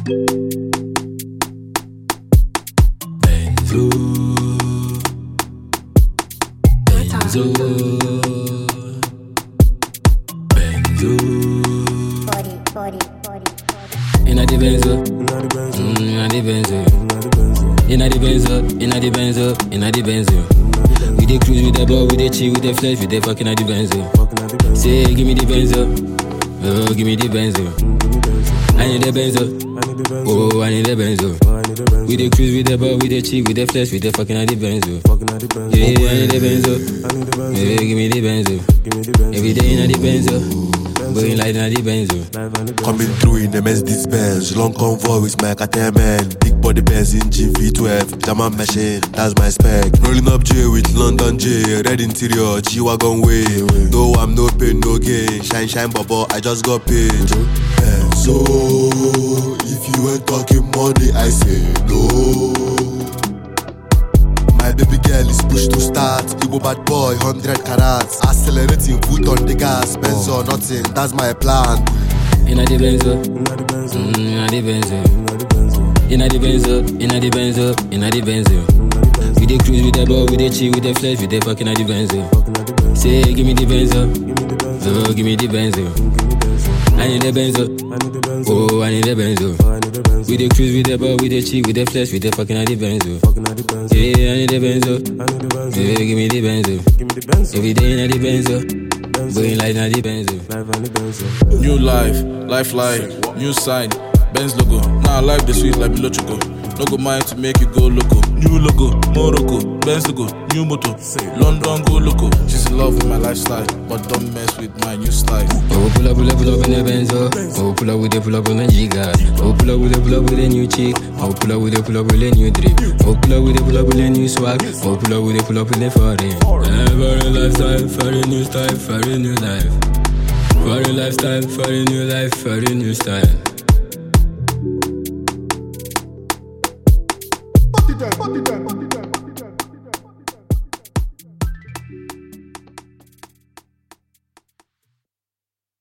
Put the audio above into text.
Benzo, Benzo, Benzo. Inna the Benzo, inna the Benzo, inna the Benzo, inna the Benzo, inna the Benzo. We dey cruise with the ball, we dey chill with the flesh, we dey fucking at the Benzo. Say, give me the Benzo, oh, give me the Benzo. I need the Benzo, oh, I need the Benzo. We dey cruise with the ball, we dey chill with the flesh, we dey fucking at the Benzo. Yeah, I need the Benzo, yeah, give me the Benzo. Every day inna the Benzo. Going like na the Benzo. Coming through in the Mercedes Benz, long convoy with my Caterman. Big body Benz in GV12, German machine, that's my spec. Rolling up J with London J, red interior, G-Wagon way. No, I'm no pain, no gain. Shine, shine, bubble, I just got paid. And so, if you ain't talking money, I say no. My baby girl is pushed to start. Igbo bad boy, 100 carats. Accelerating, foot on the gas. Benz or nothing, that's my plan. Inna the Benzo, inna the Benzo, inna the Benzo, inna the Benzo, inna the Benzo. We dey cruise with the ball, we dey chill with the flesh, we dey fucking at the Benzo. Say, give me the Benzo, oh, give me the Benzo. I need the Benzo, oh, I need the Benzo. We dey cruise with the ball, we dey chill with the flesh, we dey fucking at the Benzo. Yeah, I need the Benzo, yeah, give me the Benzo. Every day inna the Benzo, going like na the Benzo. New life, new sign, Benz logo. Now life the sweet like Bilochico. No go mind to make you go loco. New logo, Morocco, Benz logo, new moto. London go loco. She's in love with my lifestyle, but don't mess with my new style. Oh, pull up in the Benzo. Oh, pull up on the Giga. Oh, pull up with a new chick. Oh, pull up with a new drip. Oh, pull up with a new swag. Oh, pull up with a foreign. Foreign lifestyle, foreign new style, foreign new life. Foreign lifestyle, foreign new life, foreign new style. Put it down.